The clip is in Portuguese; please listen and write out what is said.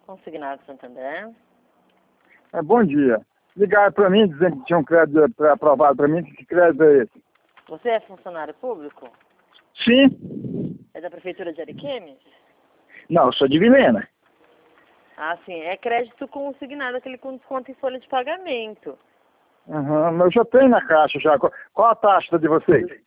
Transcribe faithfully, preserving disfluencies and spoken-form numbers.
Consignado Santander. É, bom dia. Ligaram para mim dizendo que tinha um crédito pra, aprovado para mim. Que crédito é esse? Você é funcionário público? Sim. É da Prefeitura de Ariquemes? Não, eu sou de Vilhena. Ah, sim. É crédito consignado, aquele com desconto em folha de pagamento. Uhum, mas eu já tenho na caixa já. Qual, qual a taxa de vocês?